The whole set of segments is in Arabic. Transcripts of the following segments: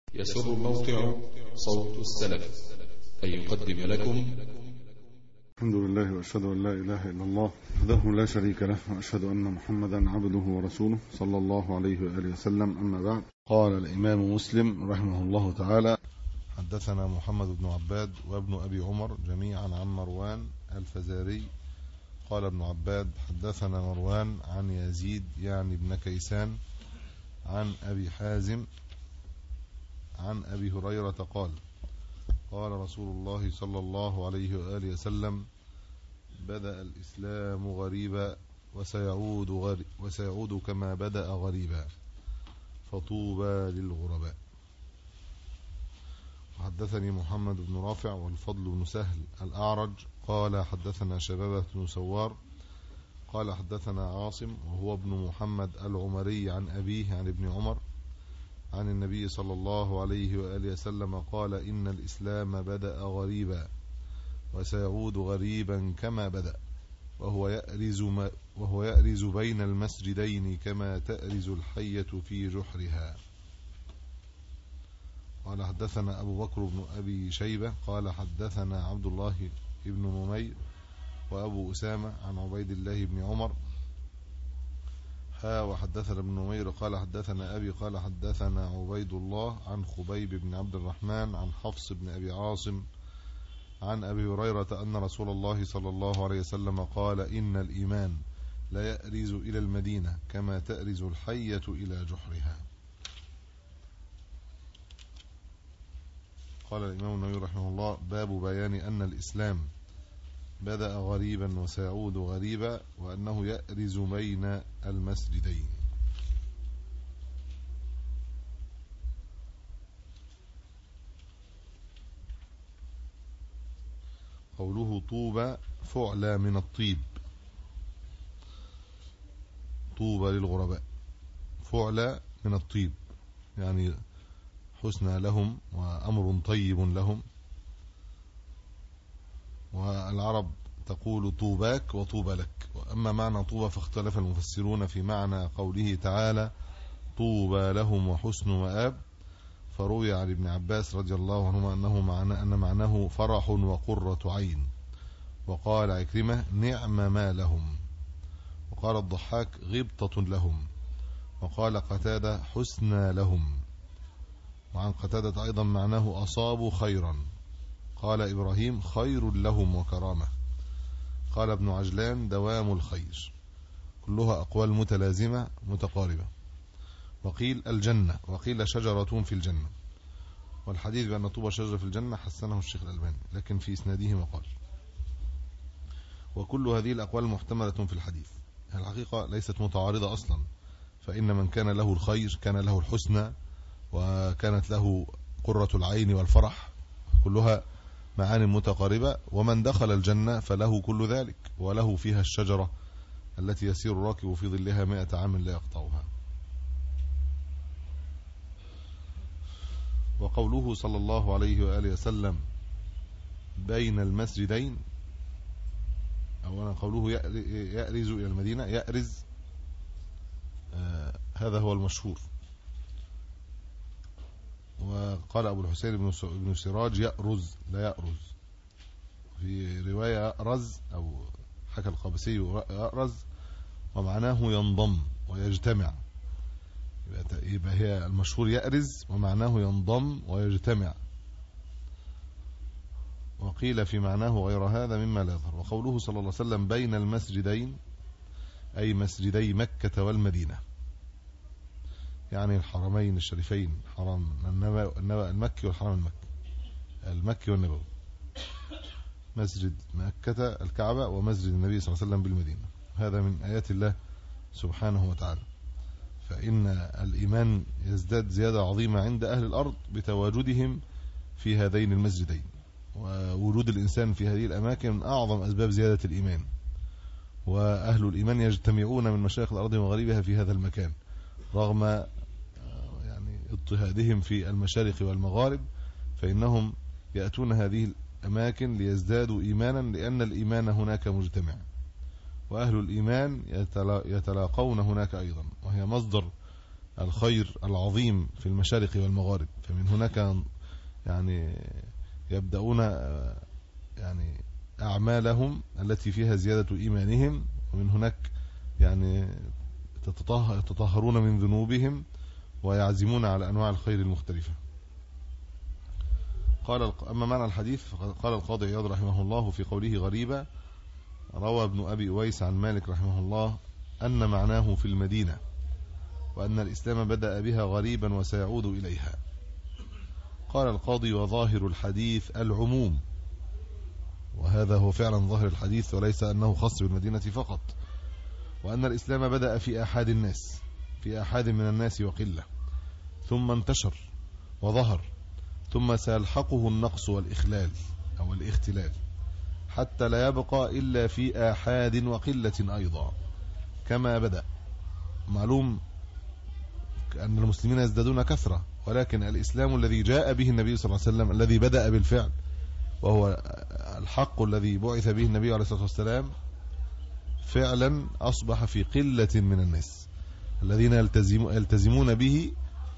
يسر موقع صوت السلف أن يقدم لكم الحمد لله وأشهد أن لا إله إلا الله وحده لا شريك له وأشهد أن محمدا عبده ورسوله صلى الله عليه وآله وسلم. أما بعد، قال الإمام مسلم رحمه الله تعالى: حدثنا محمد بن عباد وابن أبي عمر جميعا عن مروان الفزاري قال ابن عباد: حدثنا مروان عن يزيد يعني ابن كيسان عن أبي حازم عن أبي هريرة قال: قال رسول الله صلى الله عليه وآله وسلم: بدأ الإسلام غريبا وسيعود كما بدأ غريبا، فطوبى للغرباء. وحدثني محمد بن رافع والفضل بن سهل الأعرج قال: حدثنا شبابة بن سوار قال: حدثنا عاصم وهو ابن محمد العمري عن أبيه عن ابن عمر عن النبي صلى الله عليه وآله وسلم قال: إن الإسلام بدأ غريبا وسيعود غريبا كما بدأ، وهو يأرز بين المسجدين كما تأرز الحية في جحرها. قال: حدثنا أبو بكر بن أبي شيبة قال: حدثنا عبد الله بن نمير وأبو أسامة عن عبيد الله بن عمر وحدثنا ابن نمير قال: حدثنا أبي قال: حدثنا عبيد الله عن خبيب بن عبد الرحمن عن حفص بن أبي عاصم عن أبي هريرة أن رسول الله صلى الله عليه وسلم قال: إن الإيمان لا يأرز إلى المدينة كما تأرز الحية إلى جحرها. قال الإمام النووي رحمه الله: باب بيان أن الإسلام بدأ غريبا وسيعود غريبا وأنه يأرز بين المسجدين. قوله طوبى فعلى من الطيب، طوبى للغرباء، فعلى من الطيب يعني حسنى لهم وأمر طيب لهم. والعرب تقول طوباك وطوبى لك. وأما معنى طوبى فاختلف المفسرون في معنى قوله تعالى: طوبى لهم وحسن مآب. فروي عن ابن عباس رضي الله عنهما أن معناه فرح وقرة عين. وقال عكرمة: نعم ما لهم. وقال الضحاك: غبطة لهم. وقال قتادة: حسنى لهم. وعن قتادة أيضا معناه أصابوا خيرا. قال إبراهيم: خير لهم وكرامة. قال ابن عجلان: دوام الخير. كلها أقوال متلازمة متقاربة. وقيل الجنة، وقيل شجرة في الجنة. والحديث بأن طوبى شجرة في الجنة حسنه الشيخ الألباني، لكن في إسناده مقال. وكل هذه الأقوال محتملة في الحديث. الحقيقة ليست متعارضة أصلا، فإن من كان له الخير كان له الحسنى وكانت له قرة العين والفرح، كلها معاني متقاربة. ومن دخل الجنة فله كل ذلك، وله فيها الشجرة التي يسير الراكب في ظلها 100 عام لا يقطعها. وقوله صلى الله عليه وآله وسلم بين المسجدين، أولا قوله يأرز إلى المدينة، يأرز هذا هو المشهور. وقال أبو الحسين بن سراج: يأرز لا يأرز. في رواية يأرز أو حكى القابسي يأرز ومعناه ينضم ويجتمع، يبقى هي المشهور يأرز ومعناه ينضم ويجتمع. وقيل في معناه غير هذا مما لا يظهر. وقوله صلى الله عليه وسلم بين المسجدين أي مسجدي مكة والمدينة، يعني الحرمين الشريفين، حرم المكي والحرم المكي والنبوي، مسجد مكة الكعبة ومسجد النبي صلى الله عليه وسلم بالمدينة. هذا من آيات الله سبحانه وتعالى. فإن الإيمان يزداد زيادة عظيمة عند أهل الأرض بتواجدهم في هذين المسجدين. ووجود الإنسان في هذه الأماكن من أعظم أسباب زيادة الإيمان. وأهل الإيمان يجتمعون من مشارق الأرض ومغاربها في هذا المكان، رغم يعني اضطهادهم في المشارق والمغارب، فإنهم يأتون هذه الأماكن ليزدادوا إيمانا، لأن الإيمان هناك مجتمع. وأهل الإيمان يتلاقون هناك أيضا، وهي مصدر الخير العظيم في المشارق والمغارب. فمن هناك يعني يبدأون يعني أعمالهم التي فيها زيادة إيمانهم، ومن هناك يعني يتطهرون من ذنوبهم ويعزمون على أنواع الخير المختلفة. قال أما معنى الحديث، قال القاضي عياض رحمه الله في قوله غريبة: روى ابن أبي أويس عن مالك رحمه الله أن معناه في المدينة، وأن الإسلام بدأ بها غريبا وسيعود إليها. قال القاضي: وظاهر الحديث العموم، وهذا هو فعلا ظاهر الحديث، وليس أنه خاص بالمدينة فقط، وأن الإسلام بدأ في أحد الناس، في أحد من الناس وقلة، ثم انتشر وظهر، ثم سيلحقه النقص والإخلال أو الاختلال، حتى لا يبقى إلا في آحاد وقلة أيضا كما بدأ. معلوم أن المسلمين يزدادون كثرة، ولكن الإسلام الذي جاء به النبي صلى الله عليه وسلم، الذي بدأ بالفعل، وهو الحق الذي بعث به النبي عليه الصلاة والسلام، فعلا أصبح في قلة من الناس الذين يلتزمون به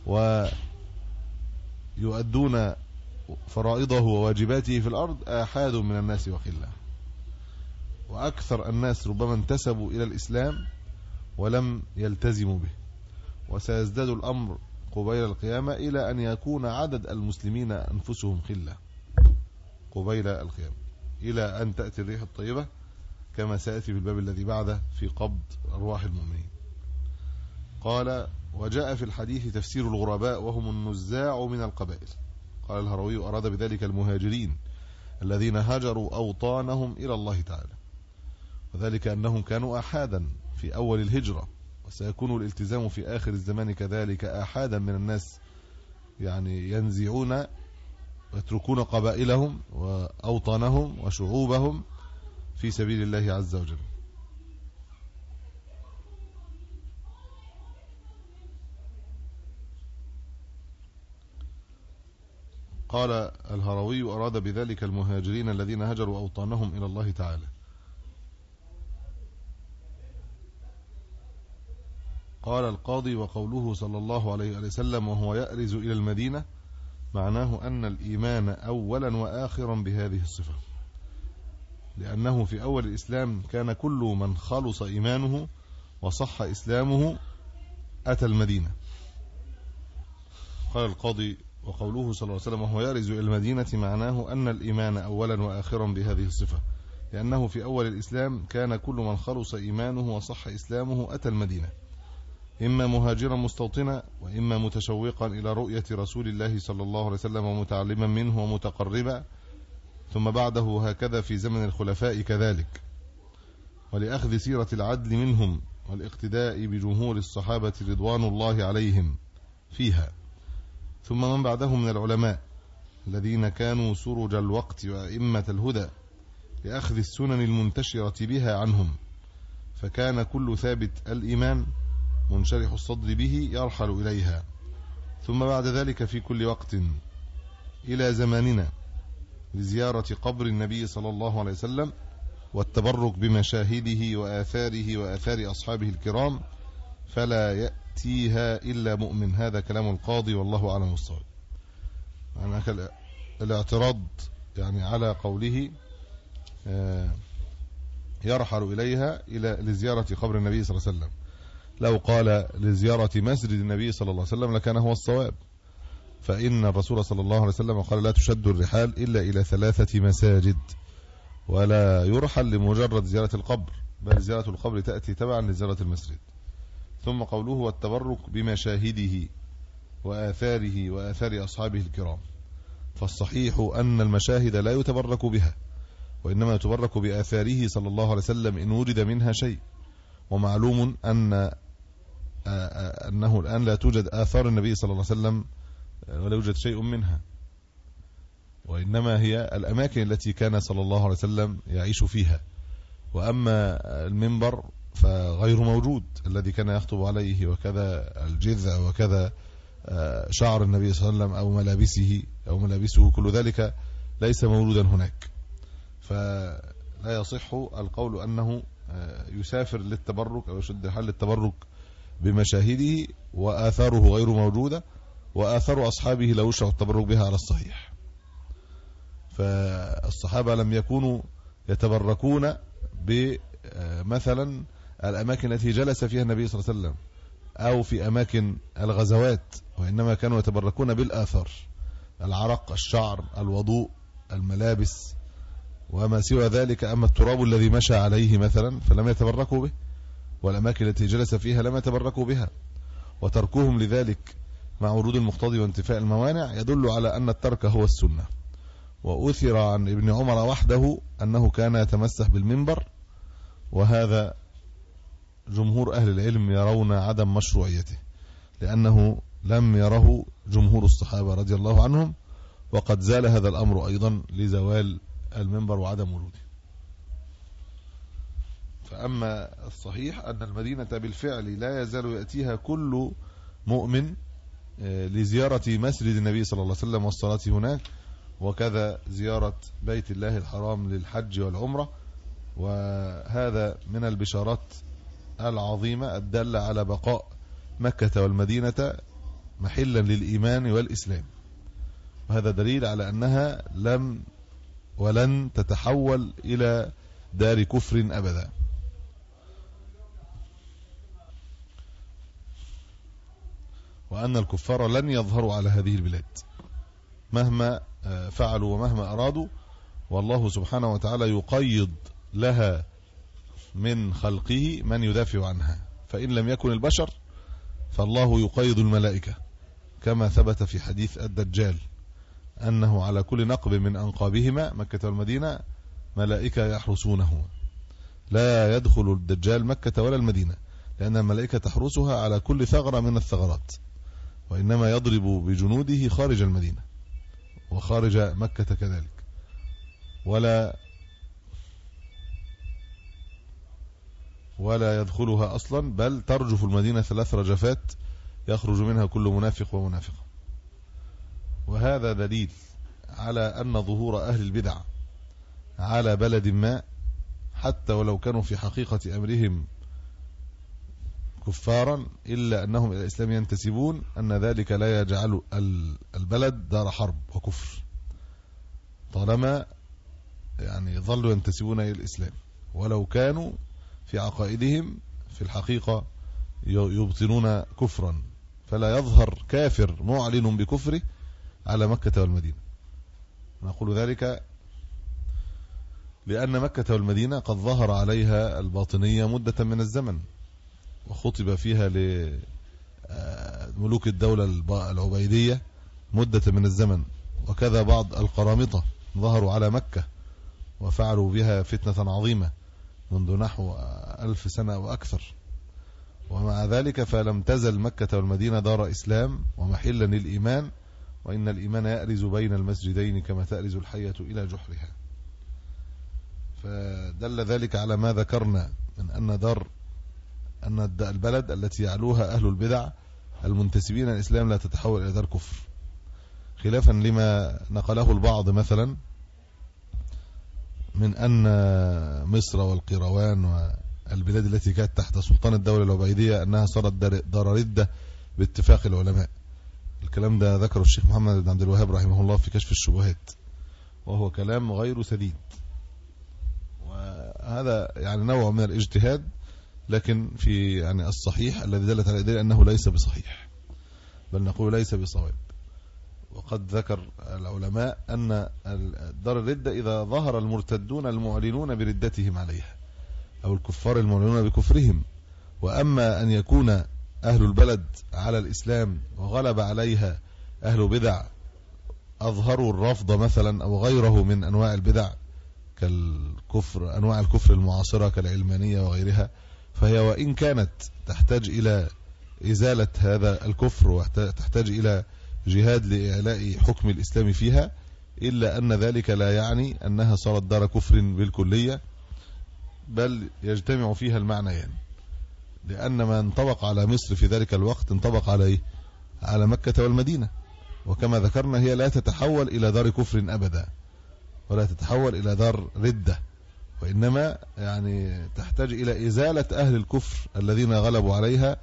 ويؤدون فرائضه وواجباته في الأرض. آحاد من الناس وقلة، وأكثر الناس ربما انتسبوا إلى الإسلام ولم يلتزموا به. وسيزداد الأمر قبيل القيامة إلى أن يكون عدد المسلمين أنفسهم قلة قبيل القيامة، إلى أن تأتي الريح الطيبة كما سيأتي في الباب الذي بعده في قبض أرواح المؤمنين. قال: وجاء في الحديث تفسير الغرباء وهم النزاع من القبائل. قال الهروي: أراد بذلك المهاجرين الذين هاجروا أوطانهم إلى الله تعالى، وذلك أنهم كانوا أحادا في أول الهجرة، وسيكون الالتزام في آخر الزمان كذلك أحادا من الناس، يعني ينزعون ويتركون قبائلهم وأوطانهم وشعوبهم في سبيل الله عز وجل. قال الهروي: أراد بذلك المهاجرين الذين هجروا أوطانهم إلى الله تعالى. قال القاضي: وقوله صلى الله عليه وسلم وهو يأرز إلى المدينة، معناه أن الإيمان أولا وآخرا بهذه الصفة، لأنه في أول الإسلام كان كل من خلص إيمانه وصح إسلامه أتى المدينة. قال القاضي: وقوله صلى الله عليه وسلم وهو يأرز إلى المدينة، معناه أن الإيمان أولا وآخرا بهذه الصفة، لأنه في أول الإسلام كان كل من خلص إيمانه وصح إسلامه أتى المدينة، إما مهاجرا مستوطنا، وإما متشوقا إلى رؤية رسول الله صلى الله عليه وسلم ومتعلما منه ومتقربا، ثم بعده هكذا في زمن الخلفاء كذلك، ولأخذ سيرة العدل منهم والاقتداء بجمهور الصحابة رضوان الله عليهم فيها، ثم من بعدهم من العلماء الذين كانوا سرج الوقت وأئمة الهدى لأخذ السنن المنتشرة بها عنهم، فكان كل ثابت الإيمان منشرح الصدر به يرحل إليها، ثم بعد ذلك في كل وقت إلى زماننا لزيارة قبر النبي صلى الله عليه وسلم والتبرك بمشاهده وآثاره وآثار أصحابه الكرام، فلا يأتيها إلا مؤمن. هذا كلام القاضي والله أعلم بالصواب. يعني الاعتراض يعني على قوله يرحل إليها لزيارة قبر النبي صلى الله عليه وسلم، لو قال لزيارة مسجد النبي صلى الله عليه وسلم لكان هو الصواب، فإن الرسول صلى الله عليه وسلم قال: لا تشد الرحال إلا إلى 3 مساجد، ولا يرحل لمجرد زيارة القبر، بل زيارة القبر تأتي تبعا لزيارة المسجد. ثم قوله والتبرك بمشاهده وآثاره وآثار أصحابه الكرام، فالصحيح أن المشاهد لا يتبرك بها، وإنما يتبرك بآثاره صلى الله عليه وسلم إن وجد منها شيء. ومعلوم أنه الآن لا توجد آثار النبي صلى الله عليه وسلم ولا يوجد شيء منها، وإنما هي الأماكن التي كان صلى الله عليه وسلم يعيش فيها. وأما المنبر فغير موجود الذي كان يخطب عليه، وكذا الجذع، وكذا شعر النبي صلى الله عليه وسلم أو ملابسه، كل ذلك ليس موجودا هناك، فلا يصح القول أنه يسافر للتبرك أو يشد حل التبرك بمشاهده وآثاره غير موجودة، وآثار أصحابه لا يشرع التبرك بها على الصحيح. فالصحابة لم يكونوا يتبركون بمثلا الأماكن التي جلس فيها النبي صلى الله عليه وسلم أو في أماكن الغزوات، وإنما كانوا يتبركون بالآثار: العرق، الشعر، الوضوء، الملابس، وما سوى ذلك. أما التراب الذي مشى عليه مثلا فلم يتبركوا به، والأماكن التي جلس فيها لم يتبركوا بها. وتركهم لذلك مع ورود المقتضي وانتفاء الموانع يدل على أن الترك هو السنة. وأثر عن ابن عمر وحده أنه كان يتمسح بالمنبر، وهذا جمهور أهل العلم يرون عدم مشروعيته، لأنه لم يره جمهور الصحابة رضي الله عنهم، وقد زال هذا الأمر أيضا لزوال المنبر وعدم وجوده. فأما الصحيح أن المدينة بالفعل لا يزال يأتيها كل مؤمن لزيارة مسجد النبي صلى الله عليه وسلم والصلاة هناك، وكذا زيارة بيت الله الحرام للحج والعمرة. وهذا من البشارات العظيمة الدالة على بقاء مكة والمدينة محلا للإيمان والإسلام، وهذا دليل على أنها لم ولن تتحول إلى دار كفر أبدا. وأن الكفار لن يظهروا على هذه البلاد مهما فعلوا ومهما أرادوا، والله سبحانه وتعالى يقيض لها من خلقه من يدافع عنها، فإن لم يكن البشر فالله يقيض الملائكة، كما ثبت في حديث الدجال أنه على كل نقب من أنقابهما مكة والمدينة ملائكة يحرسونه، لا يدخل الدجال مكة ولا المدينة، لأن الملائكة تحرسها على كل ثغرة من الثغرات، وإنما يضرب بجنوده خارج المدينة وخارج مكة كذلك، ولا يدخلها أصلا، بل ترجف المدينة 3 رجفات يخرج منها كل منافق ومنافقة. وهذا دليل على أن ظهور أهل البدع على بلد ما، حتى ولو كانوا في حقيقة أمرهم كفارا إلا أنهم إلى الإسلام ينتسبون، أن ذلك لا يجعل البلد دار حرب وكفر، طالما يعني ظلوا ينتسبون إلى الإسلام، ولو كانوا في عقائدهم في الحقيقة يبطنون كفرا، فلا يظهر كافر معلن بكفره على مكة والمدينة. نقول ذلك لأن مكة والمدينة قد ظهر عليها الباطنية مدة من الزمن، وخطب فيها لملوك الدولة العبيدية مدة من الزمن، وكذا بعض القرامطة ظهروا على مكة وفعلوا بها فتنة عظيمة منذ نحو 1000 سنة وأكثر، ومع ذلك فلم تزل مكة والمدينة دار إسلام ومحلا للإيمان، وإن الإيمان يأرز بين المسجدين كما تأرز الحية إلى جحرها. فدل ذلك على ما ذكرنا من أن البلد التي يعلوها أهل البدع المنتسبين الإسلام لا تتحول إلى دار كفر، خلافا لما نقله البعض مثلا من أن مصر والقيروان والبلاد التي كانت تحت سلطان الدولة العبيدية أنها صارت دار ردة باتفاق العلماء. الكلام ده ذكره الشيخ محمد بن عبد الوهاب رحمه الله في كشف الشبهات، وهو كلام غير سديد، وهذا يعني نوع من الاجتهاد، لكن في يعني الصحيح الذي دلت على ذلك أنه ليس بصحيح، بل نقول ليس بصواب. وقد ذكر العلماء أن دار الردة إذا ظهر المرتدون المعلنون بردتهم عليها، أو الكفار المعلنون بكفرهم، وأما أن يكون أهل البلد على الإسلام وغلب عليها أهل بدع أظهروا الرفض مثلا أو غيره من أنواع البدع كالكفر، أنواع الكفر المعاصرة كالعلمانية وغيرها، فهي وإن كانت تحتاج إلى إزالة هذا الكفر وتحتاج إلى جهاد لإعلاء حكم الإسلام فيها، إلا أن ذلك لا يعني أنها صارت دار كفر بالكلية، بل يجتمع فيها المعنيان، لأن ما انطبق على مصر في ذلك الوقت انطبق على مكة والمدينة، وكما ذكرنا هي لا تتحول إلى دار كفر أبدا، ولا تتحول إلى دار ردة، وإنما يعني تحتاج إلى إزالة أهل الكفر الذين غلبوا عليها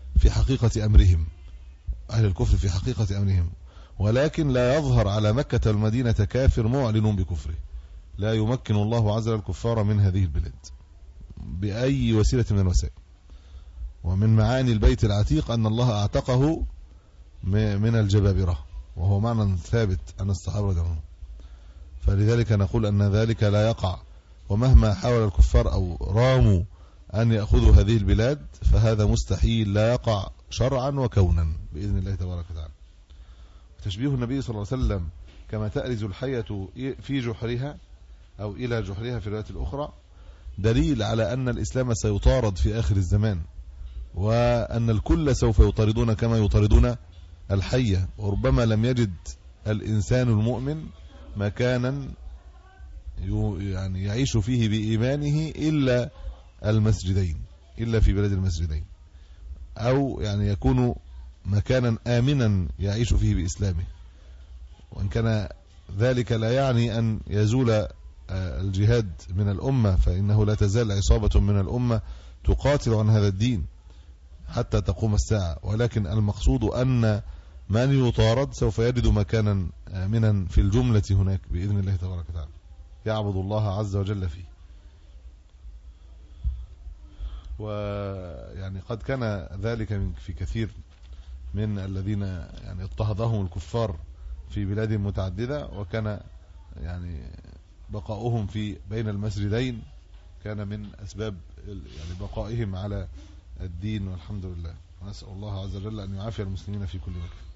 في حقيقة أمرهم، أهل الكفر في حقيقة أمرهم، ولكن لا يظهر على مكة والمدينة كافر معلن بكفره. لا يمكن الله عز وجل الكفار من هذه البلاد بأي وسيلة من الوسائل. ومن معاني البيت العتيق أن الله اعتقه من الجبابرة، وهو معنى ثابت أن الصحابة رضي الله عنهم. فلذلك نقول أن ذلك لا يقع، ومهما حاول الكفار أو راموا أن يأخذوا هذه البلاد فهذا مستحيل لا يقع شرعا وكونا بإذن الله تبارك وتعالى. تشبيه النبي صلى الله عليه وسلم كما تأرز الحية في جحرها أو إلى جحرها في الرواية الأخرى دليل على أن الإسلام سيطارد في آخر الزمان، وأن الكل سوف يطاردون كما يطاردون الحية. وربما لم يجد الإنسان المؤمن مكانا يعني يعيش فيه بإيمانه إلا المسجدين، إلا في بلاد المسجدين، أو يعني يكون مكانا آمنا يعيش فيه بإسلامه. وإن كان ذلك لا يعني أن يزول الجهاد من الأمة، فإنه لا تزال عصابة من الأمة تقاتل عن هذا الدين حتى تقوم الساعة، ولكن المقصود أن من يطارد سوف يجد مكانا آمنا في الجملة هناك بإذن الله تبارك وتعالى يعبد الله عز وجل فيه. ويعني قد كان ذلك في كثير من الذين يعني اضطهدهم الكفار في بلاد متعددة، وكان يعني بقاؤهم في بين المسجدين كان من أسباب يعني بقائهم على الدين، والحمد لله. ونسأل الله عز وجل أن يعافي المسلمين في كل مكان.